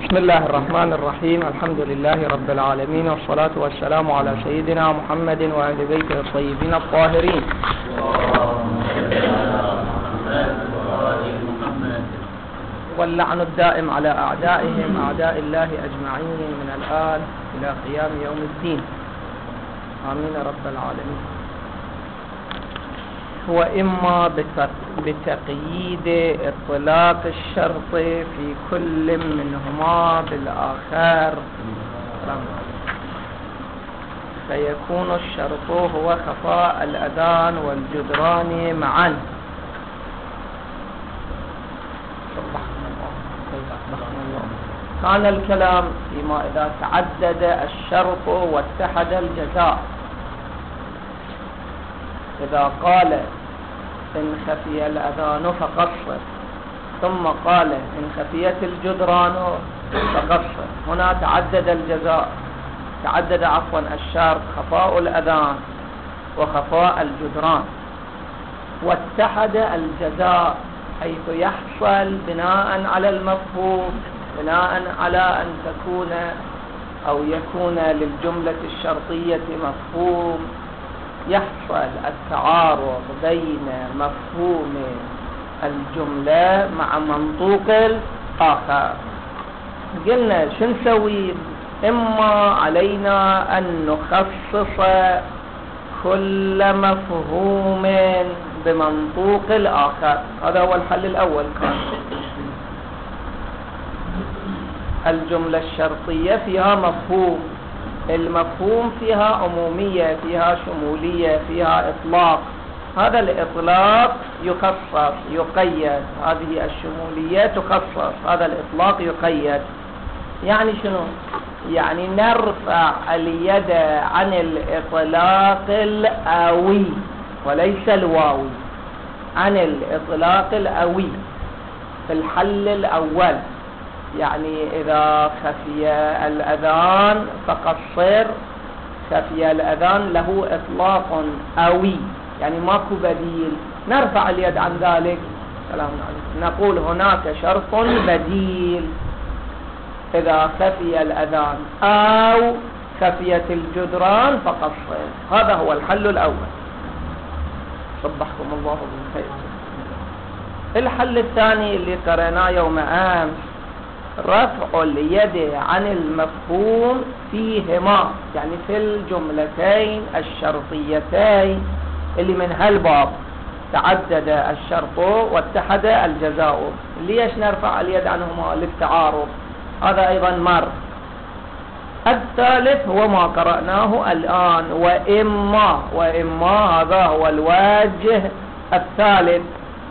بسم الله الرحمن الرحيم. الحمد لله رب العالمين، والصلاة والسلام على سيدنا محمد وآل بيته الطيبين الطاهرين. واللعن الدائم على أعدائهم أعداء الله أجمعين من الآن إلى قيام يوم الدين، آمين رب العالمين. وإما بتقييد إطلاق الشرط في كل منهما بالآخر، فيكون الشرط هو خفاء الأذان والجدران معا. كان الكلام فيما إذا تعدد الشرط واتحد الجزاء. إذا قال إن خفي الأذان فقصر، ثم قال إن خفيت الجدران فقصر، هنا تعدد الجزاء، تعدد الشرط خفاء الأذان وخفاء الجدران، واتحد الجزاء حيث يحصل بناء على المفهوم، بناء على أن تكون أو يكون للجملة الشرطية مفهوم، يحصل التعارض بين مفهوم الجملة مع منطوق الآخر. قلنا شو نسوي؟ إما علينا أن نخصص كل مفهوم بمنطوق الآخر، هذا هو الحل الأول. كان الجملة الشرطية فيها مفهوم، المفهوم فيها عمومية، فيها شمولية، فيها إطلاق، هذا الإطلاق يخصص يقيد، هذه الشمولية تخصص، هذا الإطلاق يقيد. يعني شنو؟ يعني نرفع اليد عن الإطلاق الأوي وليس الواوي، عن الإطلاق الأوي في الحل الأول. يعني إذا خفي الأذان فقصر، خفي الأذان له إطلاق أوي، يعني ماكو بديل، نرفع اليد عن ذلك. سلام عليكم. نقول هناك شرط بديل إذا خفي الأذان أو خفيت الجدران فقصر، هذا هو الحل الأول. صبحكم الله بالخير. الحل الثاني اللي قرأناه يوم أمس، رفع اليد عن المفهوم فيهما، يعني في الجملتين الشرطيتين اللي من هالباب، تعدد الشرط واتحد الجزاء. ليش نرفع اليد عنهما؟ للتعارض، هذا أيضا مر. الثالث هو ما قرأناه الآن، وإما هذا هو الوجه الثالث،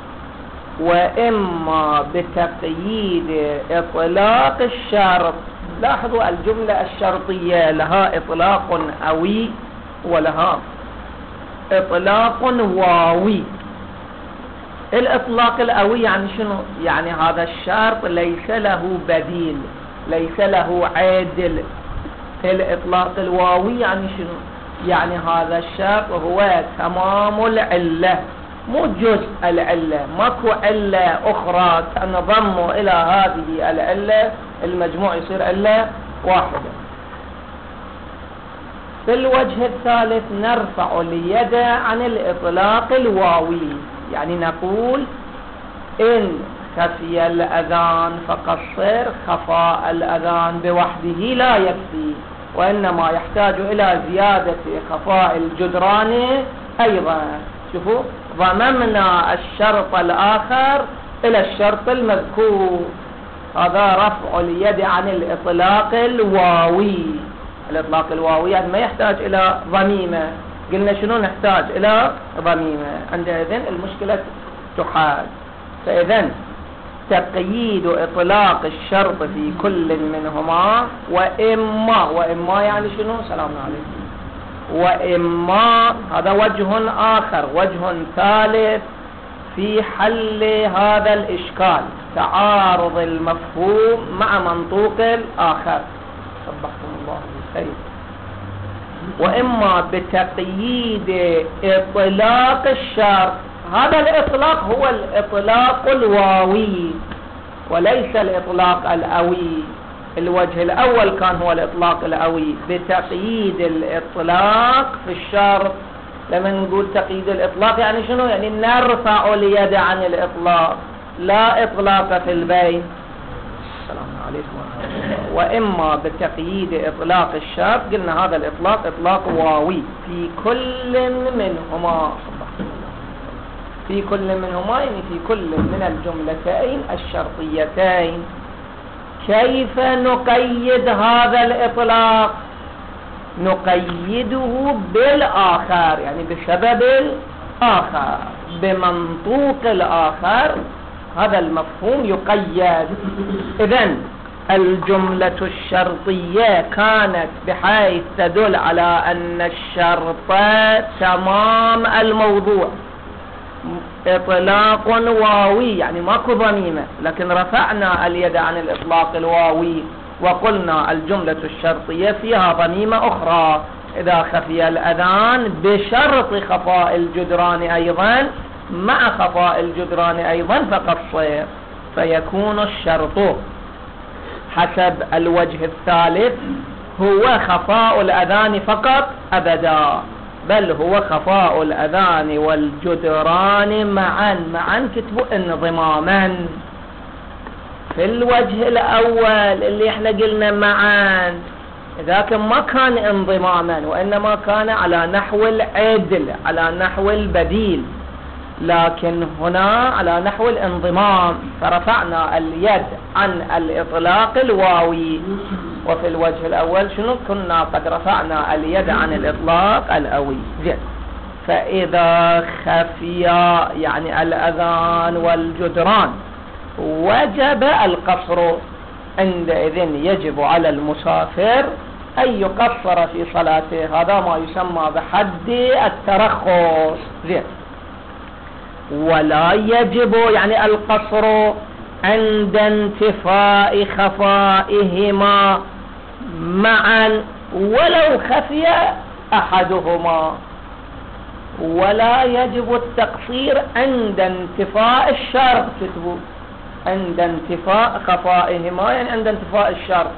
وإما بتقييد إطلاق الشرط. لاحظوا الجملة الشرطية لها إطلاق أوي ولها إطلاق واوي. الإطلاق الأوي يعني شنو؟ يعني هذا الشرط ليس له بديل، ليس له عادل. الإطلاق الواوي يعني شنو؟ يعني هذا الشرط هو تمام العلة، مو جزء العلة، ماكو علة أخرى تنضم إلى هذه العلة، المجموع يصير علة واحدة. في الوجه الثالث نرفع اليد عن الإطلاق الواوي، يعني نقول إن خفي الأذان فقصر، خفاء الأذان بوحده لا يكفي، وإنما يحتاج إلى زيادة خفاء الجدران أيضا. شوفوا، ضممنا الشرط الآخر إلى الشرط المذكور، هذا رفع اليد عن الإطلاق الواوي. الإطلاق الواوي يعني ما يحتاج إلى ضميمة، قلنا شنو نحتاج؟ إلى ضميمة، عندئذ المشكلة تحال. فإذن تقييد إطلاق الشرط في كل منهما، وإما يعني شنو؟ سلام عليكم. وإما هذا وجه آخر، وجه ثالث في حل هذا الإشكال، تعارض المفهوم مع منطوق الآخر. صبحكم الله بالخير. وإما بتقييد إطلاق الشرط، هذا الإطلاق هو الإطلاق الواوي وليس الإطلاق الأوي. الوجه الأول كان هو الإطلاق الأوي بتقييد الإطلاق في الشرط. لما نقول تقييد الإطلاق يعني شنو؟ يعني نرفع اليد عن الإطلاق، لا إطلاق في البين. السلام عليكم ورحمة الله. وإما بتقييد إطلاق الشرط قلنا هذا الإطلاق إطلاق واوي في كل منهما، في كل منهما يعني في كل من الجملتين الشرطيتين. كيف نقيد هذا الإطلاق؟ نقيده بالآخر، يعني بسبب الآخر، بمنطوق الآخر. هذا المفهوم يقيد. إذن الجملة الشرطية كانت بحيث تدل على أن الشرط تمام الموضوع، إطلاق واوي يعني ماكو ضميمة، لكن رفعنا اليد عن الإطلاق الواوي وقلنا الجملة الشرطية فيها ضميمة أخرى إذا خفي الأذان بشرط خفاء الجدران أيضا، مع خفاء الجدران أيضا فقصر، فيكون الشرط حسب الوجه الثالث هو خفاء الأذان فقط أبدا، بل هو خفاء الأذان والجدران معا كتبوا انضماما. في الوجه الأول اللي احنا قلنا معا ذاك ما كان انضماما، وإنما كان على نحو العدل، على نحو البديل، لكن هنا على نحو الانضمام، فرفعنا اليد عن الإطلاق الواوي. وفي الوجه الأول شنو كنا قد رفعنا اليد عن الإطلاق الأوي. فإذا خفي يعني الأذان والجدران وجب القصر، عندئذ يجب على المسافر أن يقصر في صلاته، هذا ما يسمى بحد الترخص. ولا يجب يعني القصر عند انتفاء خفائهما معا ولو خفي أحدهما، ولا يجب التقصير عند انتفاء الشرط. كتبوا عند انتفاء خفائهما يعني عند انتفاء الشرط.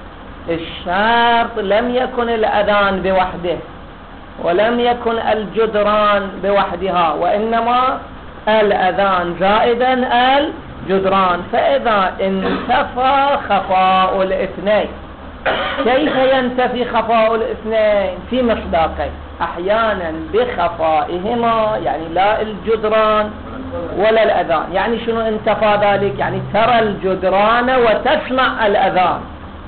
الشرط لم يكن الأذان بوحده ولم يكن الجدران بوحدها، وإنما الأذان زائدا الجدران. فإذا انتفى خفاء الاثنين، كيف ينتفي خفاء الاثنين؟ في مصداقين، أحيانا بخفائهما يعني لا الجدران ولا الأذان. يعني شنو انتفى ذلك؟ يعني ترى الجدران وتسمع الأذان.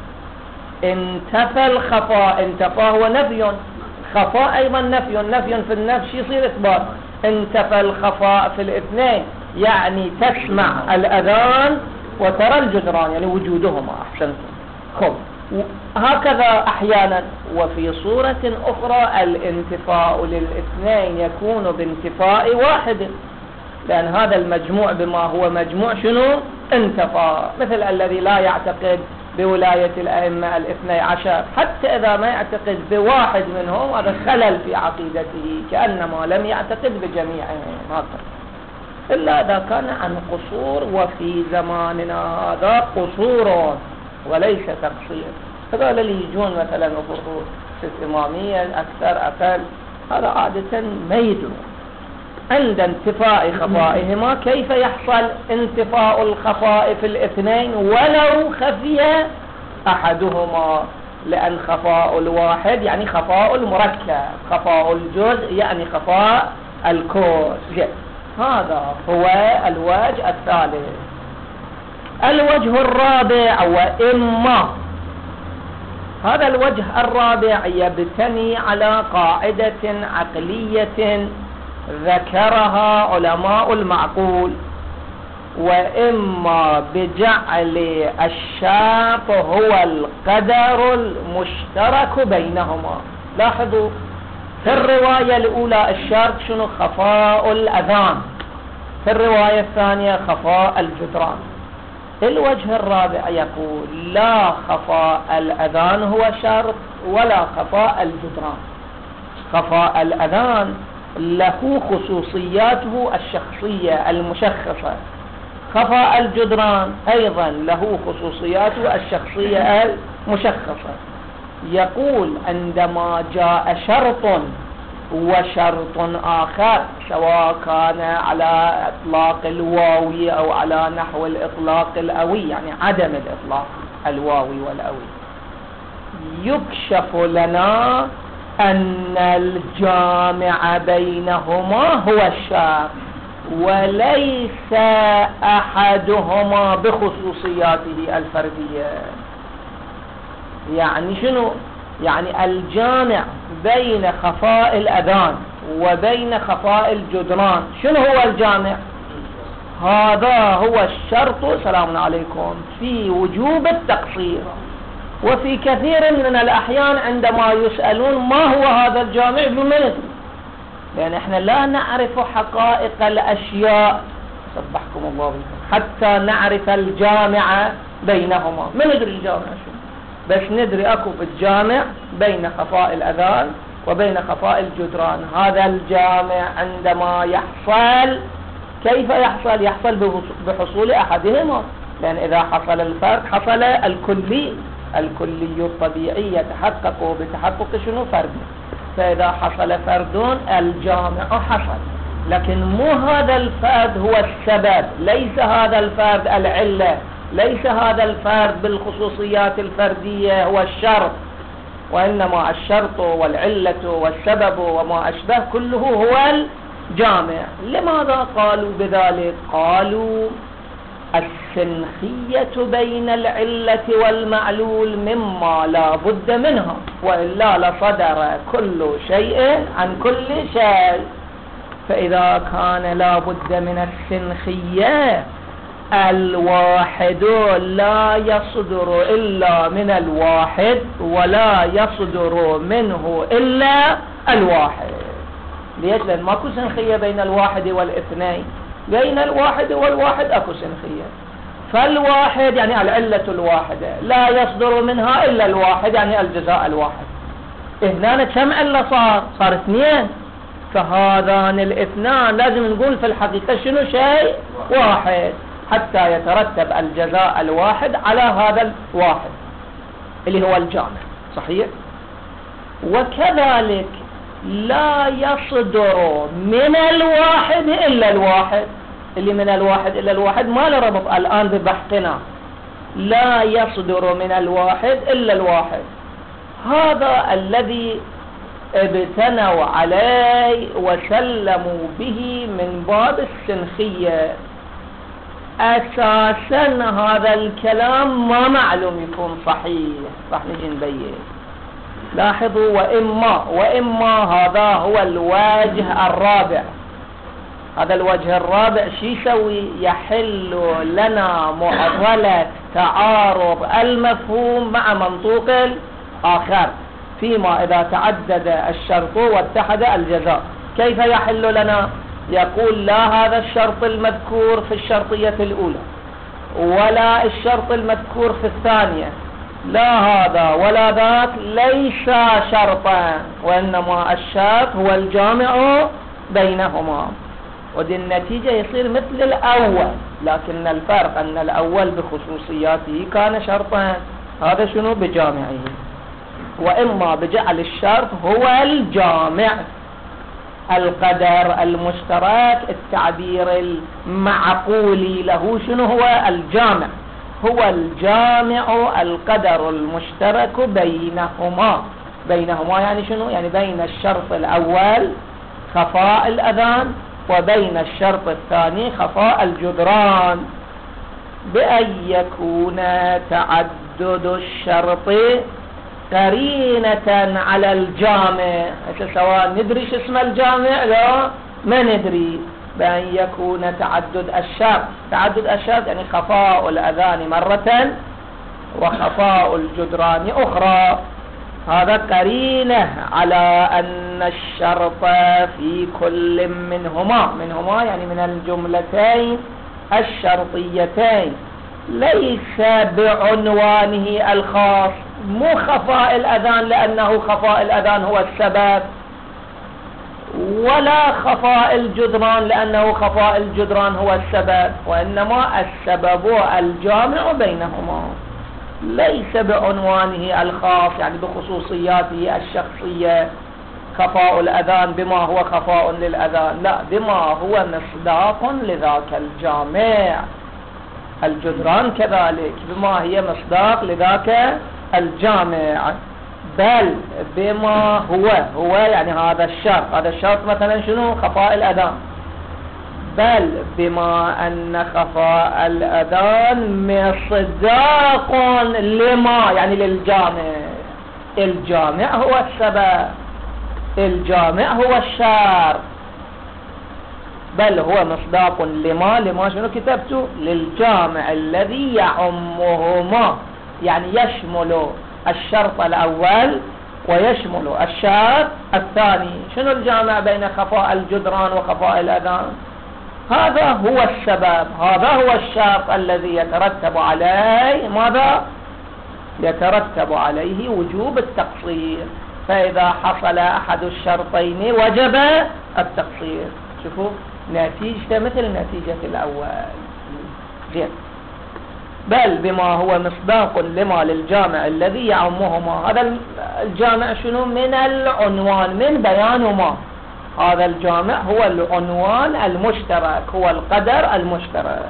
انتفى الخفاء، انتفى هو نفي، خفاء أيضا نفي في النفس يصير إثبات. انتفى الخفاء في الاثنين يعني تسمع الأذان وترى الجدران يعني وجودهما. أحسنتم. خب هكذا أحيانا. وفي صورة أخرى الانتفاء للاثنين يكون بانتفاء واحد، لأن هذا المجموع بما هو مجموع شنو انتفى، مثل الذي لا يعتقد بولاية الأئمة الاثني عشر، حتى إذا ما يعتقد بواحد منهم هذا خلل في عقيدته، كأنما لم يعتقد بجميعهم هكذا، إلا إذا كان عن قصور. وفي زماننا هذا قصور وليس تقصير. هذول اللي يجون مثلا الظهور في الإمامية أكثر أقل، هذا عادة ما يدرون. عند انتفاء خفائهما كيف يحصل انتفاء الخفاء في الاثنين ولو خفي أحدهما؟ لأن خفاء الواحد يعني خفاء المركب، خفاء الجزء يعني خفاء الكل. هذا هو الوجه الثالث. الوجه الرابع وإما، هذا الوجه الرابع يبتني على قاعدة عقلية ذكرها علماء المعقول، وإما بجعل الشرط هو القدر المشترك بينهما. لاحظوا في الرواية الأولى الشرط شنو؟ خفاء الأذان، في الرواية الثانية خفاء الجدران. الوجه الرابع يقول لا خفاء الأذان هو شرط ولا خفاء الجدران. خفاء الأذان له خصوصياته الشخصية المشخصة، خفاء الجدران أيضا له خصوصياته الشخصية المشخصة. يقول عندما جاء شرط وشرط آخر، سواء كان على إطلاق الواوي أو على نحو الإطلاق الأوي، يعني عدم الإطلاق الواوي والأوي، يكشف لنا أن الجامع بينهما هو الشرط وليس أحدهما بخصوصياته الفردية. يعني شنو؟ يعني الجامع بين خفاء الأذان وبين خفاء الجدران، شنو هو الجامع؟ هذا هو الشرط، سلام عليكم، في وجوب التقصير. وفي كثير من الأحيان عندما يسألون ما هو هذا الجامع بمثل، لأن احنا لا نعرف حقائق الأشياء، سبحكم الله بكم، حتى نعرف الجامع بينهما. ما ندري الجامع شو، بس ندري اكو في الجامع بين خفاء الأذان وبين خفاء الجدران. هذا الجامع عندما يحصل، كيف يحصل؟ يحصل بحصول أحدهما، لأن إذا حصل الفرد حصل الكلي الطبيعي يتحقق بتحقق شنو؟ فرد. فإذا حصل فرد الجامع حصل، لكن مو هذا الفرد هو السبب، ليس هذا الفرد العلة، ليس هذا الفرد بالخصوصيات الفردية هو الشرط، وإنما الشرط والعلة والسبب وما أشبه كله هو الجامع. لماذا قالوا بذلك؟ قالوا السنخية بين العلة والمعلول مما لا بد منها، وإلا لصدر كل شيء عن كل شيء. فإذا كان لا بد من السنخية، الواحد لا يصدر إلا من الواحد ولا يصدر منه إلا الواحد. ليش؟ لأن ماكو سنخية بين الواحد والاثنين، بين الواحد والواحد اكو سنخية. فالواحد يعني العلة الواحدة لا يصدر منها إلا الواحد، يعني الجزاء الواحد. هنا كم علة صار اثنين، فهذان الاثنان لازم نقول في الحقيقة شنو؟ شيء واحد، حتى يترتب الجزاء الواحد على هذا الواحد اللي هو الجامع. صحيح؟ وكذلك لا يصدر من الواحد إلا الواحد، اللي من الواحد إلا الواحد ما له ربط الآن ببحثنا. لا يصدر من الواحد إلا الواحد، هذا الذي ابتنوا عليه وسلموا به من باب السنخية. أساسا هذا الكلام ما معلوم يكون صحيح، راح نجي نبين. لاحظوا، وإما هذا هو الوجه الرابع. هذا الوجه الرابع شو يسوي؟ يحل لنا معضلة تعارض المفهوم مع منطوق الآخر، فيما إذا تعدد الشرط واتحد الجزاء. كيف يحل لنا؟ يقول لا هذا الشرط المذكور في الشرطية الأولى ولا الشرط المذكور في الثانية، لا هذا ولا ذاك ليس شرطا، وإنما الشرط هو الجامع بينهما. ودي النتيجة يصير مثل الأول، لكن الفرق أن الأول بخصوصياته كان شرطا، هذا شنو؟ بجامعه. وإما بجعل الشرط هو الجامع، القدر المشترك، التعبير المعقولي له شنو هو؟ الجامع، هو الجامع القدر المشترك بينهما يعني شنو؟ يعني بين الشرط الأول خفاء الأذان وبين الشرط الثاني خفاء الجدران، بأن يكون تعدد الشرط قرينة على الجامع. سواء ندري شو اسم الجامع؟ لا ما ندري. بأن يكون تعدد الشرط يعني خفاء الأذان مرة وخفاء الجدران أخرى، هذا قرينة على أن الشرط في كل منهما يعني من الجملتين الشرطيتين ليس بعنوانه الخاص، مو خفاء الأذان لأنه خفاء الأذان هو السبب، ولا خفاء الجدران، لأنه خفاء الجدران هو السبب، وإنما السبب الجامع بينهما، ليس بعنوانه الخاص يعني بخصوصياته الشخصية خفاء الأذان بما هو خفاء للأذان، لا، بما هو مصداق لذاك الجامع. الجدران كذلك بما هي مصداق لذاك الجامع، بل بما هو يعني هذا الشرط مثلا شنو؟ خفاء الأذان، بل بما أن خفاء الأذان مصداق لما يعني للجامع. الجامع هو السبب، الجامع هو الشرط، بل هو مصداق لما شنو كتبته؟ للجامع الذي يعمهما، يعني يشمل الشرط الأول ويشمل الشرط الثاني. شنو الجامع بين خفاء الجدران وخفاء الأذان؟ هذا هو السبب، هذا هو الشرط الذي يترتب عليه ماذا؟ يترتب عليه وجوب التقصير، فإذا حصل أحد الشرطين وجب التقصير. شوفوا نتيجة مثل نتيجة الأول. زين، بل بما هو مصداق لما للجامع الذي يعمهما. هذا الجامع شنو؟ من العنوان، من بيان ما. هذا الجامع هو العنوان المشترك، هو القدر المشترك.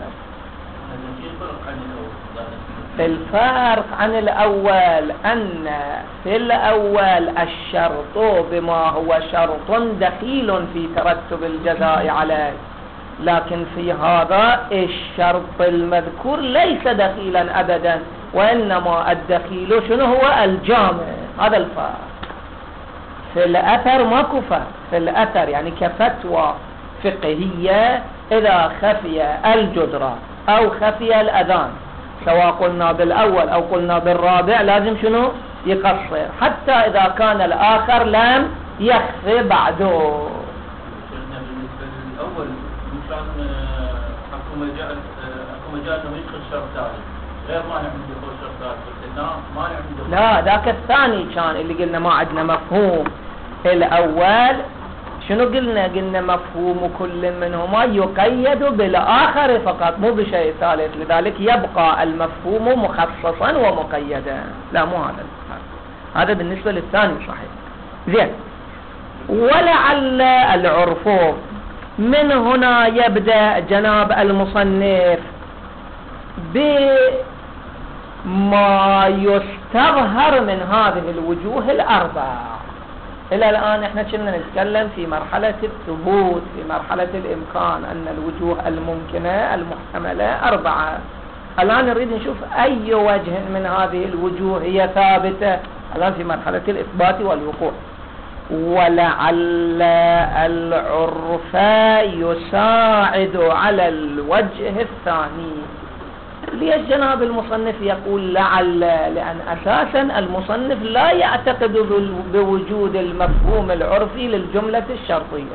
الفرق عن الأول أن في الأول الشرط بما هو شرط دخيل في ترتب الجزاء عليه، لكن في هذا الشرط المذكور ليس دخيلا أبدا، وإنما الدخيل شنو هو؟ الجامع. هذا الفرق. في الأثر ماكو فرق، في الأثر يعني كفتوى فقهية إذا خفي الجدران أو خفي الأذان، سواء قلنا بالأول أو قلنا بالرابع، لازم شنو؟ يقصر، حتى إذا كان الآخر لم يخفي بعده. بالنسبة للأول مشان حكم مجال انه يدخل شرط ثاني، غير مانع من دخول شرط ثالث، مانع من دخول. لا، ذاك الثاني كان اللي قلنا ما عندنا مفهوم. الأول شنو قلنا؟ قلنا مفهوم كل منهما يقيد بالآخر فقط، مو بشيء ثالث، لذلك يبقى المفهوم مخصصا ومقيدا. لا، مو هذا هذا بالنسبة للثاني صحيح. زين، ولعل العرف. من هنا يبدأ جناب المصنف بما يستظهر من هذه الوجوه الأربعة. إلى الآن احنا كنا نتكلم في مرحلة الثبوت، في مرحلة الإمكان، أن الوجوه الممكنة المحتملة 4. الآن نريد نشوف أي وجه من هذه الوجوه هي ثابتة. الآن في مرحلة الإثبات والوقوع. ولعل العرف يساعد على الوجه الثاني. ليش جناب المصنف يقول لعل؟ لأن أساسا المصنف لا يعتقد بوجود المفهوم العرفي للجملة الشرطية.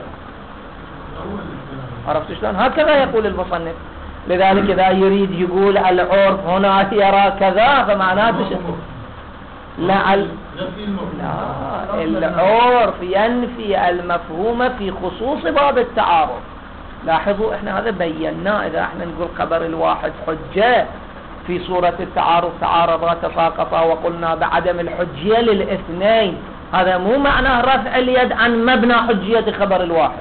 عرفت شلون؟ هكذا يقول المصنف. لذلك إذا يريد يقول العرف هنا يرى كذا فمعناته لعل. لا، العرف ينفي المفهوم في خصوص باب التعارض. لاحظوا احنا هذا بيناه. اذا احنا نقول خبر الواحد حجة في صورة التعارض، تعارضا تساقطا، وقلنا بعدم الحجية للاثنين، هذا مو معناه رفع اليد عن مبنى حجية خبر الواحد.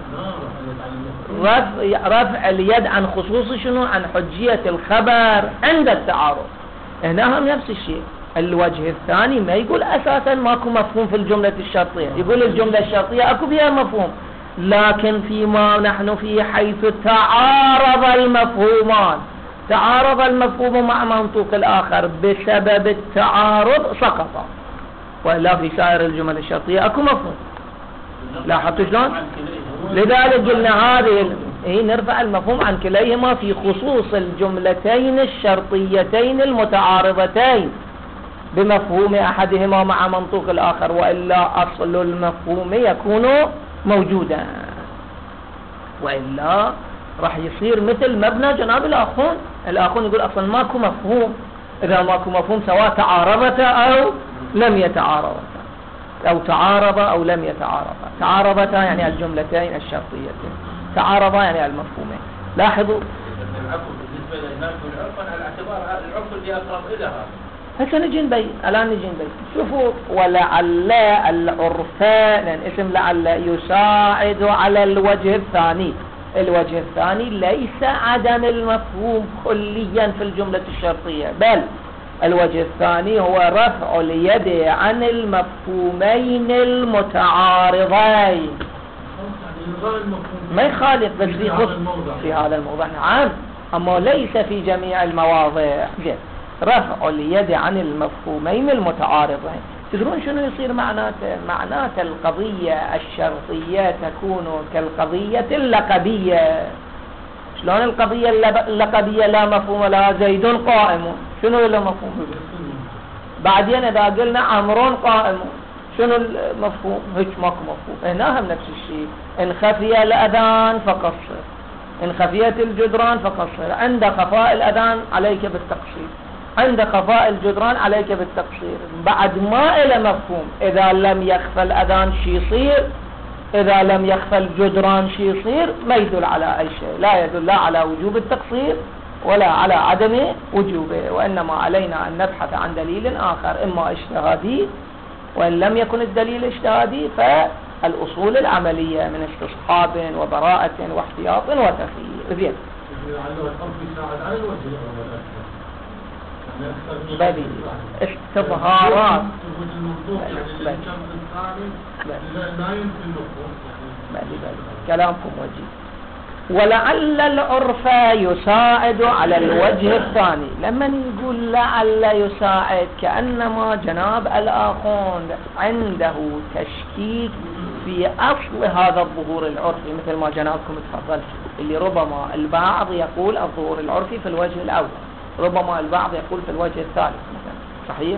رفع اليد عن خصوص شنو؟ عن حجية الخبر عند التعارض. هنا هم نفس الشيء. الوجه الثاني ما يقول اساسا ماكو مفهوم في الجملة الشرطية، يقول الجملة الشرطية اكو فيها مفهوم، لكن فيما نحن فيه حيث تعارض المفهومان، تعارض المفهوم مع منطوق الآخر، بسبب التعارض سقط، وإلا في سائر الجمل الشرطية أكو مفهوم. لاحظتوا شلون؟ لذلك قلنا هذه نرفع المفهوم عن كليهما في خصوص الجملتين الشرطيتين المتعارضتين بمفهوم أحدهما مع منطوق الآخر، وإلا أصل المفهوم يكون موجودا، وإلا راح يصير مثل مبنى جناب الآخون يقول أصلا ماكو مفهوم. إذا ماكو مفهوم سواء تعارضت أو لم يتعارضت. أو تعارض أو لم يتعارض. تعارضتا يعني الجملتين الشرطيتين، تعارضا يعني المفهومين. لاحظوا العفو بالنسبة للناس والعرف على اعتبار العرف اللي أقرب إلى هذا. هسه نجي نبين، الآن نجي نبين. شوفوا، ولعل العرفان، لأن اسم لعل يساعد على الوجه الثاني. الوجه الثاني ليس عدم المفهوم كليا في الجملة الشرطية، بل الوجه الثاني هو رفع اليد عن المفهومين المتعارضين. ما يخالف، بس في هذا الموضع نعم، أما ليس في جميع المواضع. رفع اليد عن المفهومين المتعارضين. تدرون شنو يصير معناته؟ معناته القضية الشرطية تكون كالقضية اللقبية. شلون القضية اللقبية؟ لا مفهوم لها، زيد قائم، شنو لا مفهوم؟ بعدين إذا قلنا عمرو قائم، شنو المفهوم؟ هيك ماكو مفهوم. هنا هم نفس الشيء، إن خفي الأذان فقصر، إن خفيت الجدران فقصر. عند خفاء الأذان عليك بالتقصير، عند خفاء الجدران عليك بالتقصير. بعد ما إلى مفهوم. إذا لم يخفى الأذان شي يصير، إذا لم يخفى الجدران شي يصير، ما يدل على أي شيء، لا يدل لا على وجوب التقصير ولا على عدم وجوبه. وإنما علينا أن نبحث عن دليل آخر، إما اجتهادي، وإن لم يكن الدليل اجتهادي فالأصول العملية من استصحاب وبراءة واحتياط وتخيير. زين. بدي استظهارات كلامكم وجيه. ولعل العرف يساعد على الوجه الثاني. لما يقول لعل يساعد، كأنما جناب الآخوند عنده تشكيك في أصل هذا الظهور العرفي، مثل ما جنابكم تفضلت، اللي ربما البعض يقول الظهور العرفي في الوجه الأول، ربما البعض يقول في الوجه الثالث مثلا. صحيح؟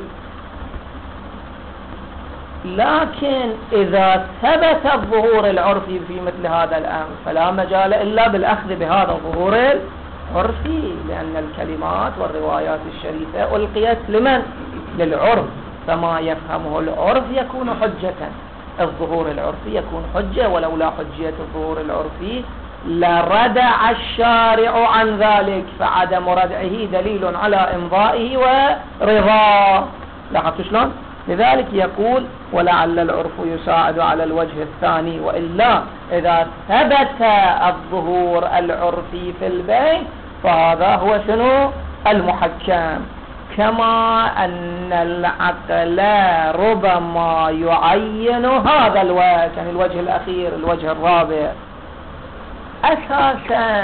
لكن إذا ثبت الظهور العرفي في مثل هذا الأمر فلا مجال إلا بالأخذ بهذا الظهور العرفي، لأن الكلمات والروايات الشريفة ألقيت لمن؟ للعرف، فما يفهمه العرف يكون حجة. الظهور العرفي يكون حجة، ولولا حجية الظهور العرفي لردع الشارع عن ذلك، فعدم ردعه دليل على إمضائه ورضاه. لاحظتوا شلون؟ لذلك يقول ولعل العرف يساعد على الوجه الثاني، وإلا إذا ثبت الظهور العرفي في البيت فهذا هو شنو؟ المحكم. كما أن العقل ربما يعين هذا الوجه، يعني الوجه الأخير، الوجه الرابع، أساسا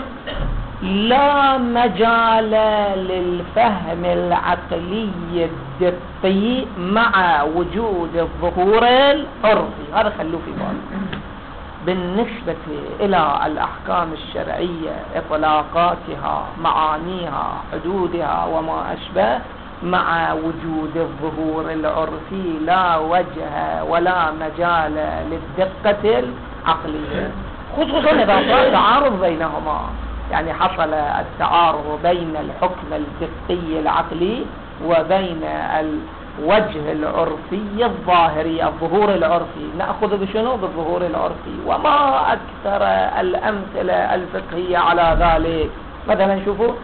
لا مجال للفهم العقلي الدقي مع وجود الظهور العرفي. هذا خلوه في بالك. بالنسبة إلى الأحكام الشرعية، إطلاقاتها، معانيها، حدودها وما أشبه، مع وجود الظهور العرفي لا وجه ولا مجال للدقة العقلية، خصوصا إذا صار تعارض بينهما. يعني حصل التعارض بين الحكم الدقي العقلي وبين الوجه العرفي الظاهري، الظهور العرفي. نأخذ بشنو؟ بالظهور العرفي. وما أكثر الأمثلة الفقهية على ذلك. مثلا شوفوا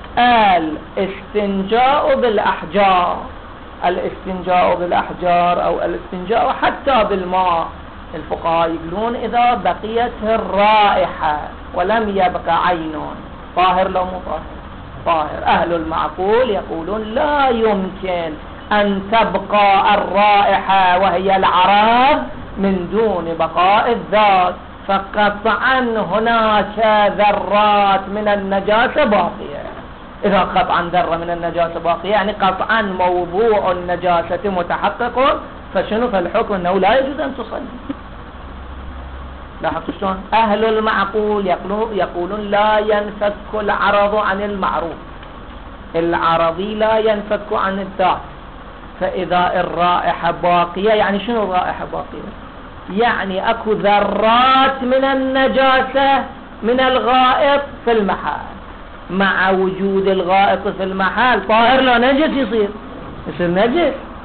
الاستنجاء بالأحجار، الاستنجاء بالأحجار أو الاستنجاء حتى بالماء. الفقهاء يقولون إذا بقيت الرائحة ولم يبقى عين، طاهر لو مو طاهر؟ طاهر. أهل المعقول يقولون لا يمكن أن تبقى الرائحة وهي العرض من دون بقاء الذات، فقطعا هناك ذرات من النجاسة باقية. إذا قطعا ذرة من النجاسة باقية يعني قطعا موضوع النجاسة متحقق، فشنو؟ فالحكم أنه لا يجوز أن تصلي. لاحظتوا شلون؟ أهل المعقول يقولون لا ينفك العرض عن المعروف، العرضي لا ينفك عن الذات. فإذا الرائحة باقية، يعني شنو الرائحة باقية؟ يعني أكو ذرات من النجاسة من الغائط في المحل، مع وجود الغائط في المحل طاهر لا نجس يصير نجس.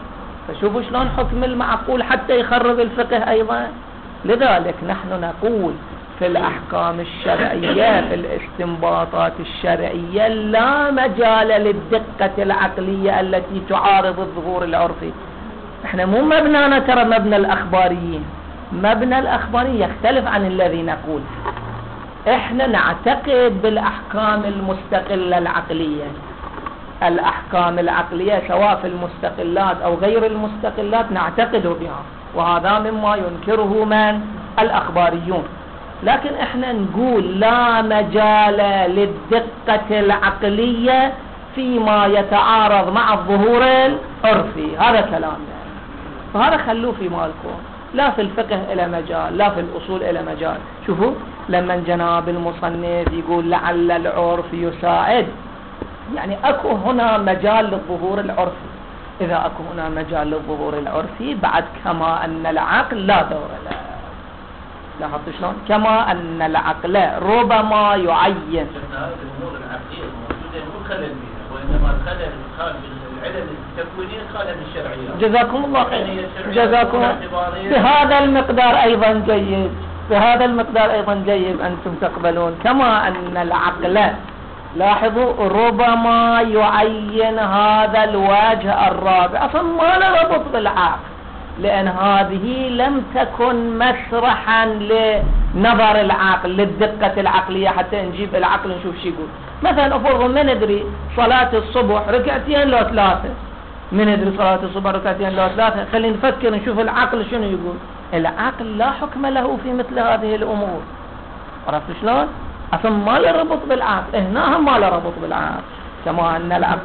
فشوفوا شلون حكم المعقول حتى يخرب الفقه أيضا. لذلك نحن نقول في الأحكام الشرعية في الاستنباطات الشرعية لا مجال للدقة العقلية التي تعارض الظهور العرفي. احنا مو مبنانا ترى مبنى الأخباريين، مبنى الأخباري يختلف عن الذي نقول. احنا نعتقد بالأحكام المستقلة العقلية، الأحكام العقلية سواء في المستقلات أو غير المستقلات نعتقد بها، وهذا مما ينكره من الأخباريون. لكن احنا نقول لا مجال للدقة العقلية فيما يتعارض مع الظهور العرفي، هذا كلامنا. فهذا خلوه في مالكم، لا في الفقه إلى مجال، لا في الأصول إلى مجال. شوفوا لما جناب المصنف يقول لعل العرف يساعد، يعني أكو هنا مجال للظهور العرفي. إذا أكو هنا مجال للظهور العرفي بعد كما أن العقل لا دور له. لاحظت شلون؟ كما أن العقل ربما يعين. هذه الأمور العقلية الموجودة مو خلل بها، وإنما الخلل خارج العلل التكوينية خارج الشرعية. جزاكم الله خير. جزاكم بهذا المقدار أيضا جيد، بهذا المقدار أيضا جيد أنتم تقبلون كما أن العقل، لاحظوا، ربما يعين هذا الوجه الرابع. أصلا ما له ربط بالعقل، لأن هذه لم تكن مسرحا لنظر العقل للدقة العقلية حتى نجيب العقل نشوف شو يقول. مثلا أفرض من ندري صلاة الصبح ركعتين لو ثلاثة، من ندري صلاة الصبح ركعتين لو ثلاثة، خلينا نفكر نشوف العقل شنو يقول. العقل لا حكم له في مثل هذه الأمور. عرفت شلون؟ أصلا ما له ربط بالعقل، هنا هم ما له ربط بالعقل. كما أن العقل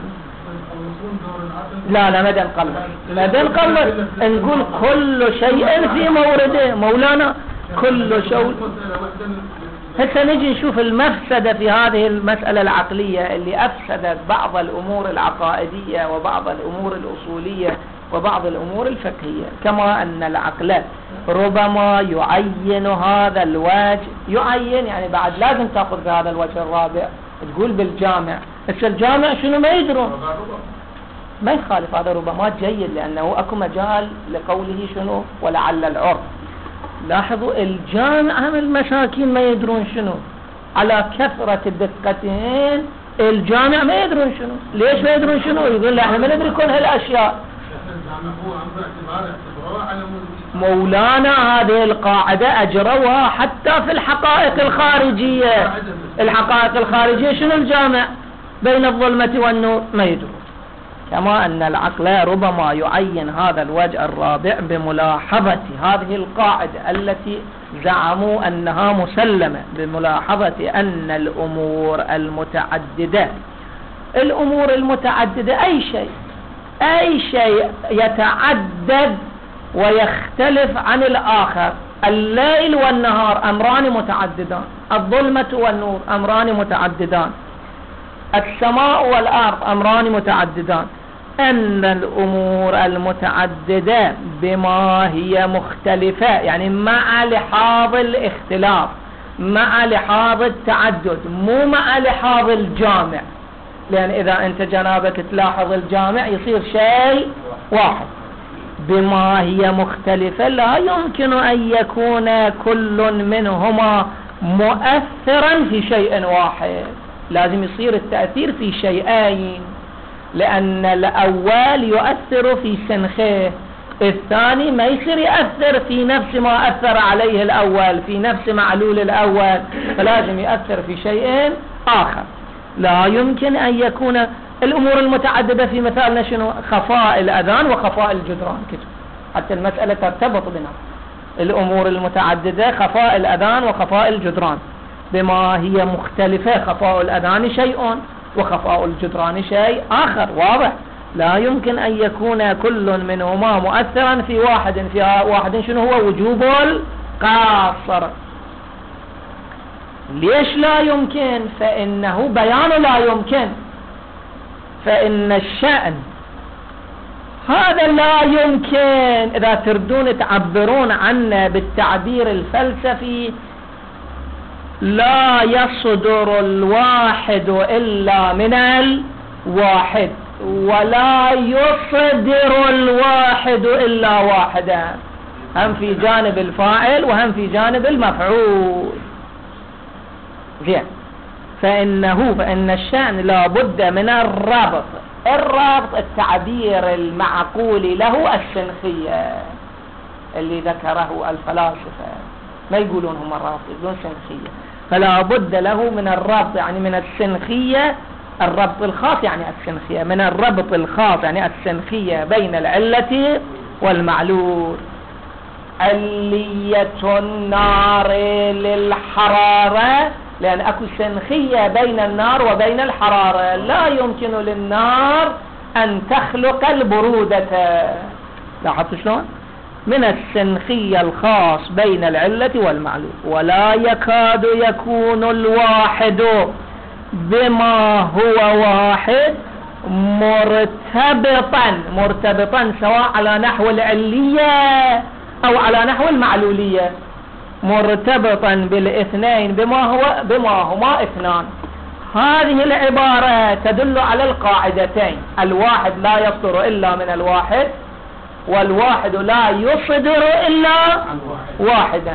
لا مدى نقلل، مدى نقلل نقول كل شيء في مورده مولانا، كل شيء. هسه نجي نشوف المفسدة في هذه المسألة العقلية اللي أفسدت بعض الأمور العقائدية وبعض الأمور الأصولية وبعض الأمور الفقهية. كما أن العقل ربما يعين هذا الوجه، يعين يعني بعد لازم تأخذ بهذا الوجه الرابع، تقول بالجامع. بس الجامع شنو ما يدرون، ما يخالف، هذا ربما جيد لأنه أكو مجال لقوله شنو ولعل العرف. لاحظوا الجامع هم المساكين ما يدرون شنو، على كثرة الدقتين الجامع ما يدرون شنو. ليش ما يدرون شنو؟ يقول لا احنا ما ندري كل هالأشياء. مولانا هذه القاعدة أجروها حتى في الحقائق الخارجية. الحقائق الخارجية شنو الجامع بين الظلمة والنور؟ ما يدرون. كما أن العقل ربما يعين هذا الوجه الرابع بملاحظة هذه القاعدة التي زعموا أنها مسلمة، بملاحظة أن الأمور المتعددة أي شيء يتعدد ويختلف عن الآخر. الليل والنهار أمران متعددان، الظلمة والنور أمران متعددان، السماء والأرض أمران متعددان. أن الأمور المتعددة بما هي مختلفة، يعني مع لحاظ الاختلاف، مع لحاظ التعدد، مو مع لحاظ الجامع. لأن إذا أنت جنابك تلاحظ الجامع يصير شيء واحد. بما هي مختلفة لا يمكن أن يكون كل منهما مؤثرا في شيء واحد، لازم يصير التأثير في شيئين، لأن الأول يؤثر في سنخه، الثاني ما يصير يأثر في نفس ما أثر عليه الأول، في نفس معلول الأول، فلازم يأثر في شيء آخر. لا يمكن أن يكون الأمور المتعددة في مثالنا شنو؟ خفاء الأذان وخفاء الجدران، كتب حتى المسألة ترتبط بنا. الأمور المتعددة خفاء الأذان وخفاء الجدران، بما هي مختلفة خفاء الأذان شيء وخفاء الجدران شيء آخر، واضح؟ لا يمكن أن يكون كل منهما مؤثرا في واحد، في واحد شنو هو؟ وجوب القاصر. ليش لا يمكن؟ فإنه بيان لا يمكن، فإن الشأن هذا لا يمكن. إذا تردون تعبرون عنه بالتعبير الفلسفي، لا يصدر الواحد إلا من الواحد. ولا يصدر الواحد إلا واحدا، هم في جانب الفاعل وهم في جانب المفعول. زين. فإن الشأن لا بد من الربط. الربط التعبير المعقول له السنخية اللي ذكره الفلاسفة، ما يقولون هم الربط، يقولون سنخية. فلا بد له من الربط، يعني من السنخية. الربط الخاص يعني السنخية، من الربط الخاص يعني السنخية بين العلة والمعلول. علية النار للحرارة، لأن أكو سنخية بين النار وبين الحرارة، لا يمكن للنار أن تخلق البرودة. لاحظت شلون؟ من السنخية الخاص بين العلة والمعلول. ولا يكاد يكون الواحد بما هو واحد مرتبطا سواء على نحو العلية أو على نحو المعلولية، مرتبطا بالاثنين بما هما اثنان. هذه العبارة تدل على القاعدتين: الواحد لا يصدر إلا من الواحد، والواحد لا يصدر إلا واحدا.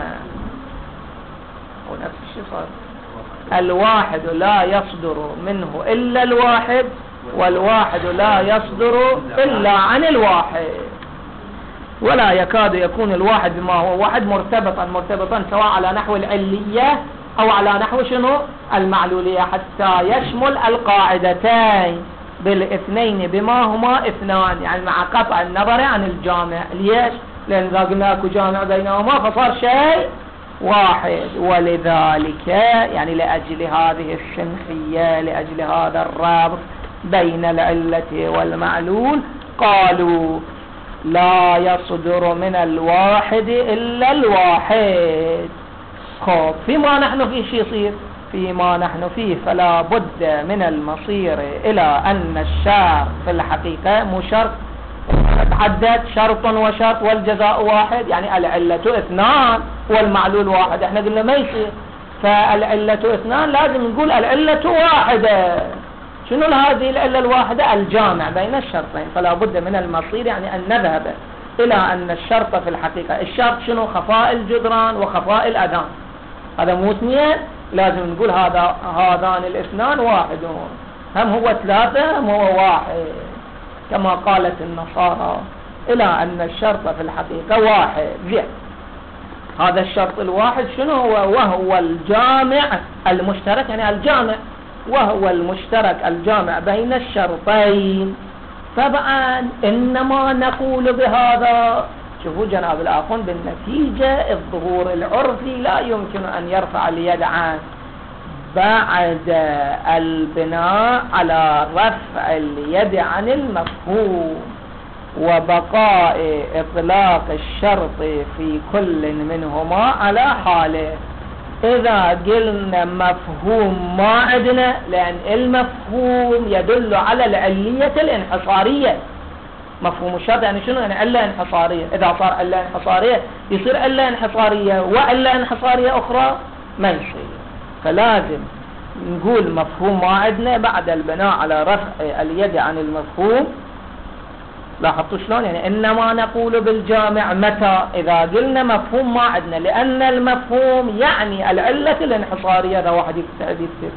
ونفس الشيء صار، الواحد لا يصدر منه إلا الواحد، والواحد لا يصدر إلا عن الواحد. ولا يكاد يكون الواحد بما هو واحد مرتبطا سواء على نحو العلية أو على نحو شنو المعلولية، حتى يشمل القاعدتين بالاثنين بما هما اثنان، يعني مع قطع النظر عن الجامع. ليش؟ لأن إذا قلنا أكو جامع بينهما فصار شيء واحد. ولذلك يعني لأجل هذه السنخية، لأجل هذا الربط بين العلة والمعلول، قالوا لا يصدر من الواحد إلا الواحد. خب فيما نحن فيه شو يصير؟ فيما نحن فيه فلا بد من المصير إلى أن الشرط في الحقيقة مو شرط تعدد، شرط وشرط والجزاء واحد، يعني العلة اثنان والمعلول واحد. احنا قلنا ما يصير، فالعلة اثنان لازم نقول العلة واحدة. شنو هذه العلة الواحدة؟ الجامع بين الشرطين. فلا بد من المصير، يعني أن نذهب إلى أن الشرط في الحقيقة، الشرط شنو؟ خفاء الجدران وخفاء الأذان. هذا مو اثنين، لازم نقول هذان الاثنان واحدون، هم هو ثلاثة هم هو واحد، كما قالت النصارى، إلى أن الشرط في الحقيقة واحد. زين. هذا الشرط الواحد شنو هو؟ وهو الجامع المشترك، يعني الجامع، وهو المشترك الجامع بين الشرطين. طبعا إنما نقول بهذا، شوفوا جناب الآخون، بالنتيجة الظهور العرفي لا يمكن أن يرفع اليد عنه بعد البناء على رفع اليد عن المفهوم وبقاء إطلاق الشرط في كل منهما على حاله. إذا قلنا مفهوم ما عندنا، لأن المفهوم يدل على العلية الانحصارية. مفهوم الشرط يعني شنو؟ يعني علة انحصارية. إذا صار علة انحصارية يصير علة انحصارية وعلة انحصارية أخرى ما يصير. فلازم نقول مفهوم ما عندنا بعد البناء على رفع اليد عن المفهوم. لاحظتوا شلون؟ يعني إنما نقول بالجامع متى؟ إذا قلنا مفهوم ما عندنا، لأن المفهوم يعني العلة الانحصارية. هذا واحد يكتب.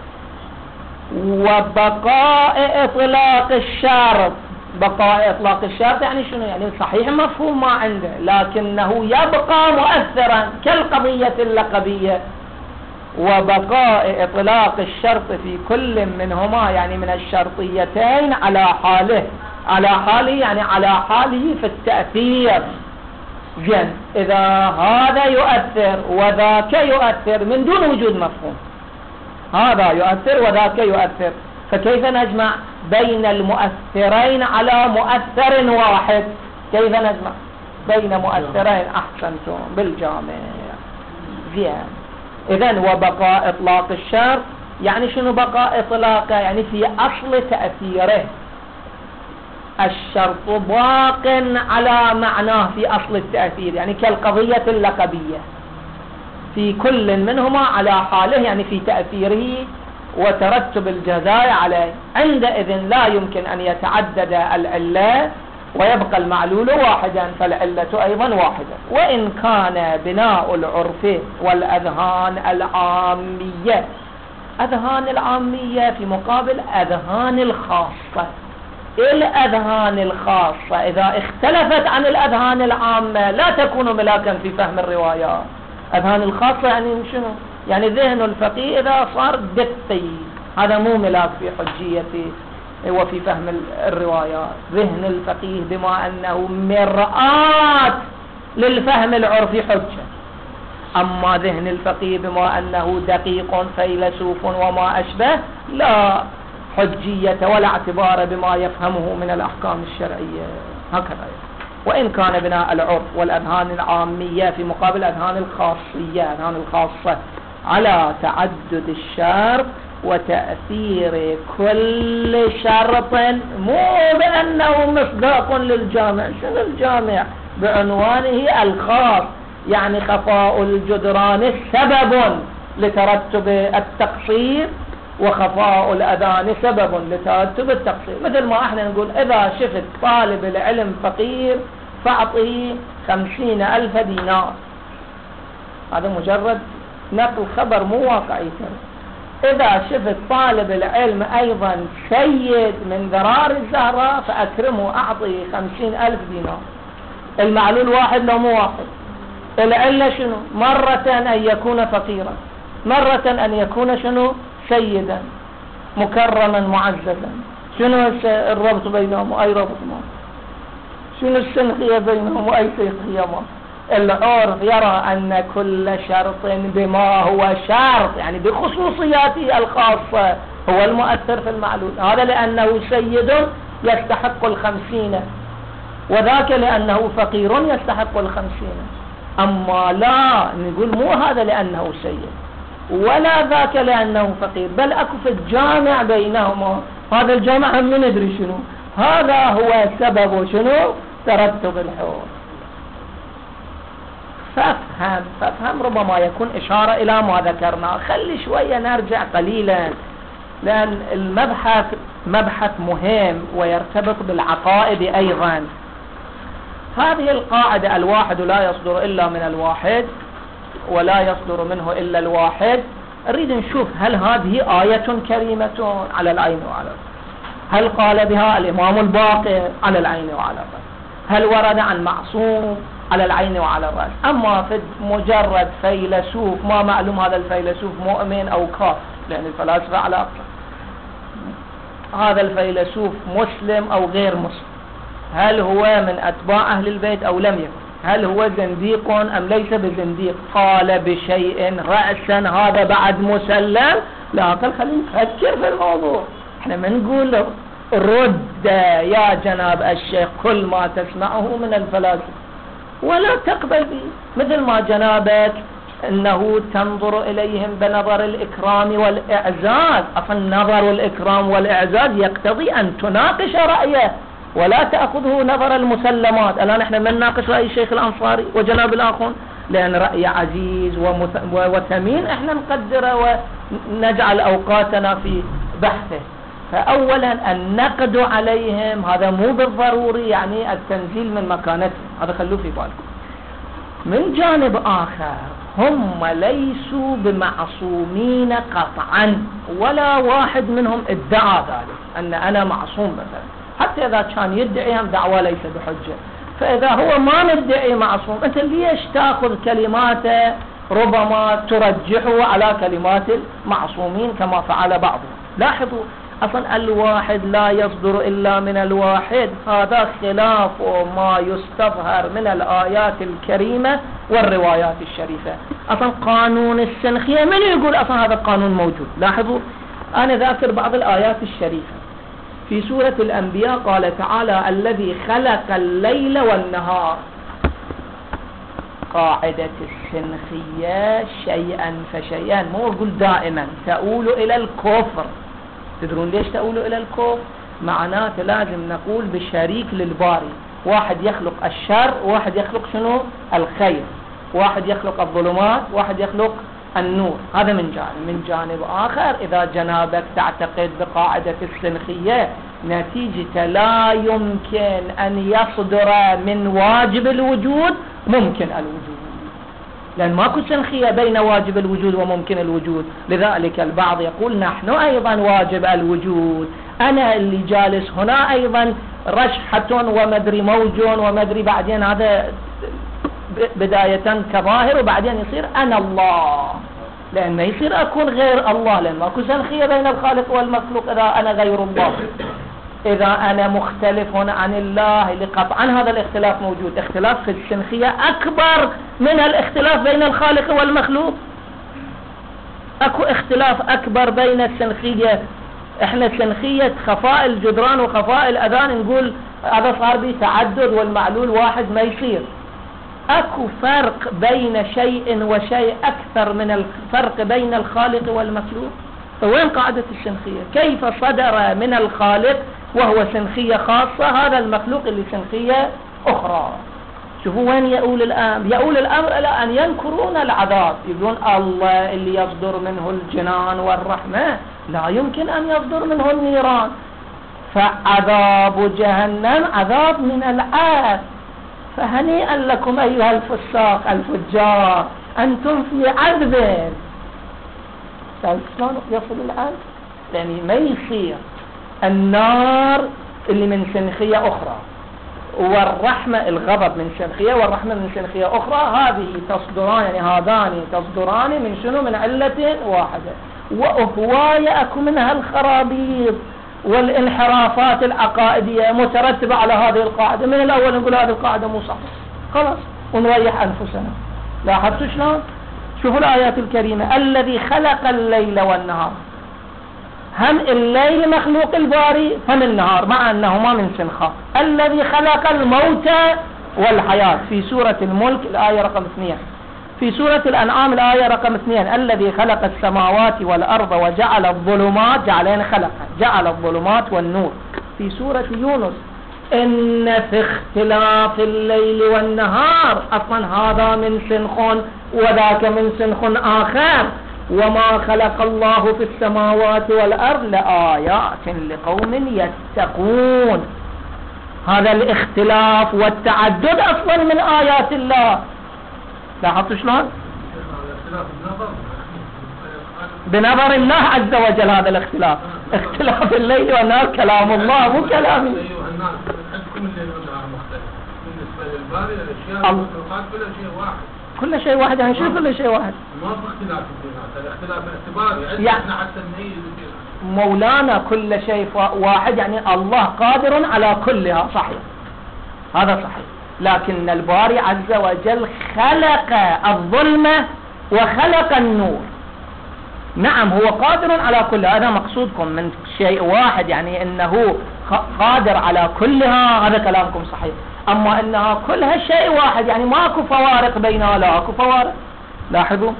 وبقاء إطلاق الشرط. بقاء إطلاق الشرط يعني شنو؟ يعني صحيح مفهوم ما عنده، لكنه يبقى مؤثرا كالقضية اللقبية. وبقاء إطلاق الشرط في كل منهما، يعني من الشرطيتين، على حاله يعني على حاله في التأثير. زين. إذا هذا يؤثر وذاك يؤثر من دون وجود مفهوم، هذا يؤثر وذاك يؤثر، فكيف نجمع بين المؤثرين على مؤثر واحد؟ كيف نجمع بين مؤثرين؟ أحسنتم، بالجامع. زين. إذن وبقاء إطلاق الشرط يعني شنو بقاء إطلاقه؟ يعني في أصل تأثيره الشرط باق على معناه في أصل التأثير، يعني كالقضية اللقبية، في كل منهما على حاله، يعني في تأثيره وترتب الجزاء عليه. عندئذ لا يمكن أن يتعدد العلة ويبقى المعلول واحدا، فالعلة أيضا واحدة. وإن كان بناء العرف والأذهان العامية، أذهان العامية في مقابل أذهان الخاصة. الأذهان الخاصة إذا اختلفت عن الأذهان العامة لا تكون ملاكا في فهم الروايات. أذهان الخاصة يعني شنو؟ يعني ذهن الفقيه إذا صار دقي، هذا مو ملاك في حجية وفي فهم الروايات. ذهن الفقيه بما أنه مرآة للفهم العرفي حجة، أما ذهن الفقيه بما أنه دقيق فيلسوف وما أشبه لا حجية ولا اعتبار بما يفهمه من الأحكام الشرعية. هكذا. وإن كان بناء العرف والأذهان العامية في مقابل أذهان الخاصية، أذهان الخاصة، على تعدد الشرط وتأثير كل شرط، مو بأنه مصداق للجامع. شنو الجامع؟ بعنوانه الخاص، يعني خفاء الجدران سبب لترتب التقصير، وخفاء الأذان سبب لترتب التقصير. مثل ما احنا نقول إذا شفت طالب العلم فقير فأعطيه 50,000 دينار، هذا مجرد نقل خبر مو واقعي. إذا شفت طالب العلم أيضا سيد من ذرار الزهراء فأكرمه، أعطيه 50,000 دينار. المعلول واحد لو مو واحد. العلة شنو؟ مرة أن يكون فقيرا، مرة أن يكون شنو؟ سيدا مكرما معززا. شنو الربط بينهم؟ أي ربط ما. شنو السنخية بينهم؟ وأي سنخية ما. العرف يرى أن كل شرط بما هو شرط، يعني بخصوصياته الخاصة، هو المؤثر في المعلول. هذا لأنه سيد يستحق 50، وذاك لأنه فقير يستحق 50. أما لا نقول مو هذا لأنه سيد ولا ذاك لأنه فقير، بل أكو في الجامع بينهما. هذا الجامع هم من ندري شنو، هذا هو سبب شنو؟ ترتب الحكم. فافهم ربما يكون إشارة إلى ما ذكرنا. خلي شوية نرجع قليلا، لأن المبحث مبحث مهم ويرتبط بالعقائد أيضا. هذه القاعدة الواحد لا يصدر إلا من الواحد ولا يصدر منه إلا الواحد. نريد نشوف هل هذه آية كريمة على العين وعلى الرأس، هل قال بها الإمام الباقر على العين وعلى الرأس، هل ورد عن معصوم على العين وعلى الرأس. أما في مجرد فيلسوف ما معلوم هذا الفيلسوف مؤمن أو كافر، لأن الفلاسفة على هذا الفيلسوف مسلم أو غير مسلم، هل هو من أتباع أهل البيت أو لم يكن، هل هو زنديق أم ليس بزنديق، قال بشيء رأسا هذا بعد مسلم. لا، خلينا نفكر في الموضوع. احنا ما نقول رد يا جناب الشيخ كل ما تسمعه من الفلاسفة ولا تقبل به، مثل ما جنابك انه تنظر اليهم بنظر الاكرام والاعزاز. اصلا نظر الاكرام والاعزاز يقتضي ان تناقش رايه ولا تأخذه نظر المسلمات. الآن احنا من نناقش رأي الشيخ الأنصاري وجناب الآخون، لأن رأي عزيز وثمين احنا نقدره ونجعل أوقاتنا في بحثه. فأولا النقد عليهم هذا مو بالضروري يعني التنزيل من مكانتهم، هذا خلوه في بالكم. من جانب آخر هم ليسوا بمعصومين قطعا، ولا واحد منهم ادعى ذلك أن أنا معصوم مثلا، حتى إذا كان يدعيهم دعوة ليس بحجة. فإذا هو ما مدعي معصوم، أنت ليش تأخذ كلماته ربما ترجحه على كلمات المعصومين كما فعل بعضهم؟ لاحظوا أصلا الواحد لا يصدر إلا من الواحد، هذا خلاف ما يستظهر من الآيات الكريمة والروايات الشريفة. أصلا قانون السنخية من يقول أصلا هذا القانون موجود؟ لاحظوا أنا ذاكر بعض الآيات الشريفة في سورة الأنبياء. قال تعالى الذي خلق الليل والنهار. قاعدة السنخية شيئا فشيئا، مو أقول دائما تؤول إلى الكفر. تدرون ليش تؤول إلى الكفر؟ معناته لازم نقول بشريك للباري، واحد يخلق الشر، واحد يخلق شنو؟ الخير، واحد يخلق الظلمات، واحد يخلق النور. هذا من جانب. من جانب آخر إذا جنابك تعتقد بقاعدة السنخية نتيجة لا يمكن أن يصدر من واجب الوجود ممكن الوجود، لأن ماكو سنخية بين واجب الوجود وممكن الوجود. لذلك البعض يقول نحن أيضا واجب الوجود، أنا اللي جالس هنا أيضا رشحة ومدري موج ومدري، بعدين هذا بداية كظاهر وبعدين يصير أنا الله، لأن ما يصير أكون غير الله، لأن ماكو سنخية بين الخالق والمخلوق إذا أنا غير الله. إذا أنا مختلف عن الله لقطعا هذا الاختلاف موجود. اختلاف في السنخية أكبر من الاختلاف بين الخالق والمخلوق. أكو اختلاف أكبر بين السنخية. احنا سنخية خفاء الجدران وخفاء الأذان نقول هذا صار به تعدد والمعلول واحد ما يصير. أكو فرق بين شيء وشيء أكثر من الفرق بين الخالق والمخلوق. فوين قاعدة السنخية؟ كيف صدر من الخالق وهو سنخية خاصة هذا المخلوق اللي سنخية أخرى؟ شوفوا وين يؤول الأمر. يؤول الأمر إلى أن ينكرون العذاب، يقولون الله اللي يصدر منه الجنان والرحمة لا يمكن أن يصدر منه النيران، فعذاب جهنم عذاب من العذاب. فهنيئا لكم أيها الفساق الفجار أنتم في عذب. شلون يصل العذب؟ يعني ما يصير النار اللي من سنخية أخرى والرحمة الغضب من سنخية والرحمة من سنخية أخرى، هذه تصدران، يعني هذان تصدران من شنو؟ من علة واحدة. وهواية أكو منها الخرابيط والانحرافات العقائدية مترتبة على هذه القاعدة. من الأول نقول هذه القاعدة مو صح خلاص ونريح أنفسنا. لاحظتوا شلون؟ شوفوا الآيات الكريمة. الذي خلق الليل والنهار، هم الليل مخلوق الباري هم النهار مع أنهما من سنخاء. الذي خلق الموت والحياة في سورة الملك الآية رقم 2. في سورة الأنعام الآية رقم 2 الذي خلق السماوات والأرض وجعل الظلمات، جعل الظلمات والنور. في سورة يونس إن في اختلاف الليل والنهار، أصلا هذا من سنخ وذاك من سنخ آخر. وما خلق الله في السماوات والأرض لآيات لقوم يتقون. هذا الاختلاف والتعدد أصلا من آيات الله. لاحظتوا شلون؟ بنظر الله عز وجل هذا الاختلاف. اختلاف الليل والنهار كلام الله مو كلامي. أيها الناس عندكم الليل والنهار مختلف بالنسبة للباري الأشياء والمخلوقات كل شيء واحد. كل شيء واحد يعني شو كل شيء واحد؟ ما في اختلاف الدينات، الاختلاف الاعتباري يعني احنا حتى نميز مولانا كل شيء واحد، يعني الله قادر على كلها، صحيح هذا صحيح. لكن الباري عز وجل خلق الظلمة وخلق النور. نعم هو قادر على كل هذا، مقصودكم من شيء واحد يعني انه قادر على كلها، هذا كلامكم صحيح. اما انها كلها شيء واحد يعني ماكو فوارق بينها، لا اكو فوارق. لاحظوا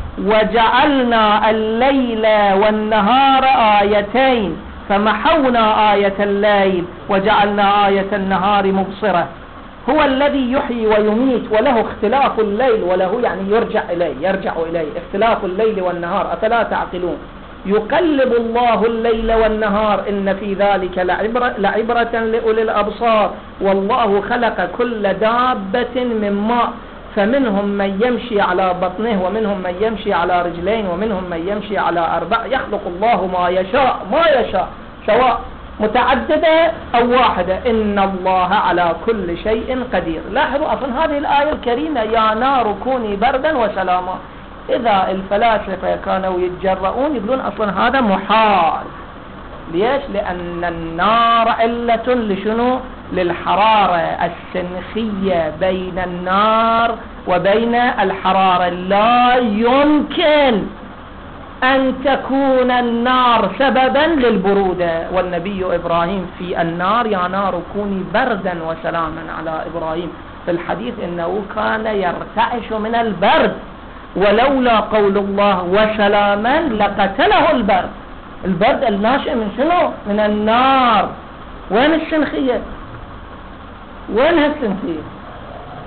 وجعلنا الليل والنهار آيتين فمحونا آية الليل وجعلنا آية النهار مبصرة. هو الذي يحيي ويميت وله اختلاف الليل، وله يعني يرجع إليه اختلاف الليل والنهار، أفلا تعقلون؟ يقلب الله الليل والنهار إن في ذلك لعبرة لأولي الأبصار. والله خلق كل دابة من ماء فمنهم من يمشي على بطنه ومنهم من يمشي على رجلين ومنهم من يمشي على 4. يخلق الله ما يشاء سواء متعددة أو واحدة. إن الله على كل شيء قدير. لاحظوا أصلا هذه الآية الكريمة يا نار كوني بردا وسلاما. إذا الفلاسفة كانوا يتجرؤون يقولون أصلا هذا محال. ليش؟ لأن النار علة لشنو؟ للحرارة السنخية بين النار وبين الحرارة. لا يمكن أن تكون النار سببا للبرودة. والنبي إبراهيم في النار يا نار كوني بردا وسلاما على إبراهيم. في الحديث إنه كان يرتعش من البرد، ولولا قول الله وسلاما لقتله البرد. البرد الناشئ من شنو؟ من النار. وين السنخية؟ وين هالسنخية؟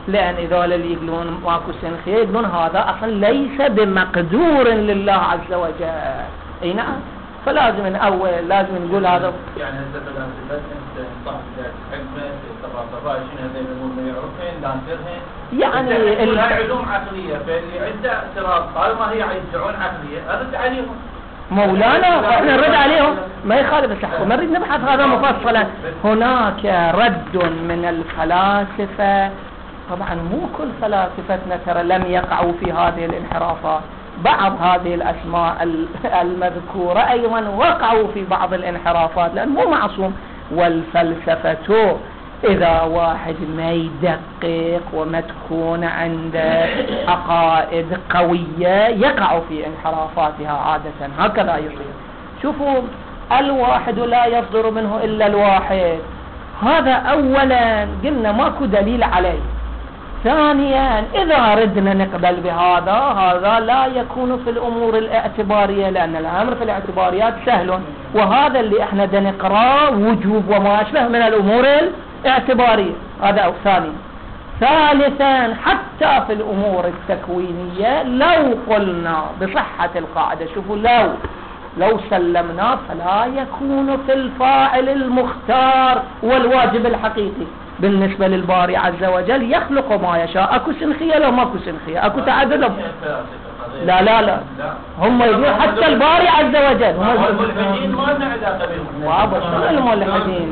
لأن إذا اللي يقولون ماكو سنخية يقولون هذا أصلا ليس بمقدور لله عز وجل. أي نعم، فلازم الأول لازم نقول هذا يعني هسه بس انت صاحب حكمه طبعا شنو هذول الامور ما يعرفين دانترهن يعني هاي علوم عقليه، فاللي عنده اعتراض طالما هي يدعون عقليه ارد عليهم مولانا، احنا نرد عليهم ما يخالف التحكم، نريد نبحث هذا مفصلا. هناك رد من الفلاسفة، طبعا مو كل فلاسفتنا ترى لم يقعوا في هذه الانحرافات، بعض هذه الأسماء المذكورة أيضا وقعوا في بعض الانحرافات، لأن مو معصوم. والفلسفة إذا واحد ما يدقق وما تكون عنده عقائد قوية يقع في انحرافاتها عادة، هكذا يصير. شوفوا، الواحد لا يصدر منه إلا الواحد، هذا أولا قلنا ماكو دليل عليه. ثانيا إذا ردنا نقبل بهذا، هذا لا يكون في الأمور الاعتبارية، لأن الأمر في الاعتباريات سهل، وهذا اللي احنا نقرأ وجوب وما أشبه من الأمور الاعتبارية، هذا أو ثاني. ثالثا حتى في الأمور التكوينية لو قلنا بصحة القاعدة، شوفوا لو سلمنا فلا يكون في الفاعل المختار والواجب الحقيقي بالنسبة للباري عز وجل، يخلق ما يشاء. اكو سنخية لو ماكو سنخية، اكو تعدد. لا هم يقول حتى الباري عز وجل هم الملحدين ما لنا علاقة بهم. شنو الملحدين؟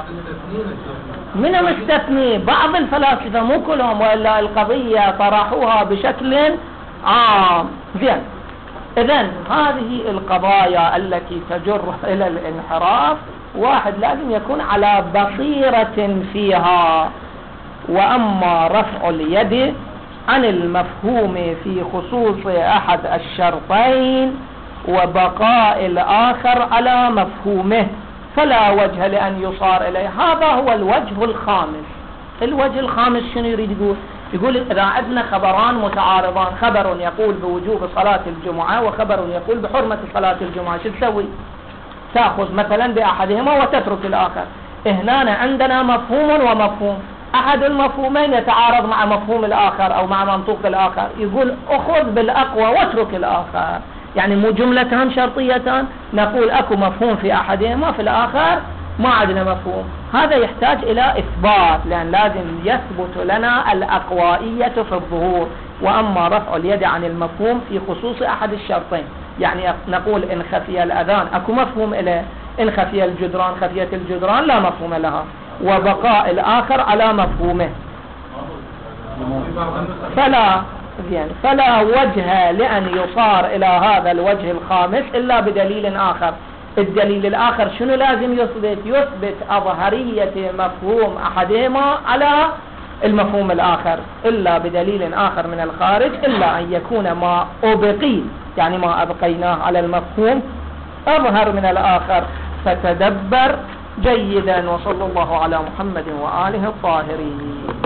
من مستثني بعض الفلاسفة مو كلهم، وإلا القضية طرحوها بشكل عام. زين، إذن هذه القضايا التي تجر إلى الانحراف واحد لازم يكون على بصيرة فيها. وأما رفع اليد عن المفهوم في خصوص أحد الشرطين وبقاء الآخر على مفهومه فلا وجه لأن يصار إليه، هذا هو الوجه الخامس. الوجه الخامس شنو يريد يقول إذا عندنا خبران متعارضان، خبر يقول بوجوب صلاة الجمعة وخبر يقول بحرمة صلاة الجمعة، شو تسوي؟ تأخذ مثلا بأحدهما وتترك الآخر. هنا عندنا مفهوم ومفهوم، أحد المفهومين يتعارض مع مفهوم الآخر أو مع منطوق الآخر، يقول أخذ بالأقوى واترك الآخر. يعني مو جملتان شرطيتان، نقول أكو مفهوم في أحدهما في الآخر ما عندنا مفهوم. هذا يحتاج إلى إثبات، لأن لازم يثبت لنا الأقوائية في الظهور. وأما رفع اليد عن المفهوم في خصوص أحد الشرطين، يعني نقول إن خفي الأذان أكو مفهوم إليه، إن خفي الجدران خفية الجدران لا مفهوم لها، وبقاء الآخر على مفهومه. فلا وجه لأن يصار إلى هذا الوجه الخامس إلا بدليل آخر. الدليل الآخر شنو لازم يثبت أظهرية مفهوم أحدهما على المفهوم الآخر، إلا بدليل آخر من الخارج، إلا أن يكون ما أبقي يعني ما أبقيناه على المفهوم أظهر من الآخر. فتدبر جيدا، وصلى الله على محمد وآله الطاهرين.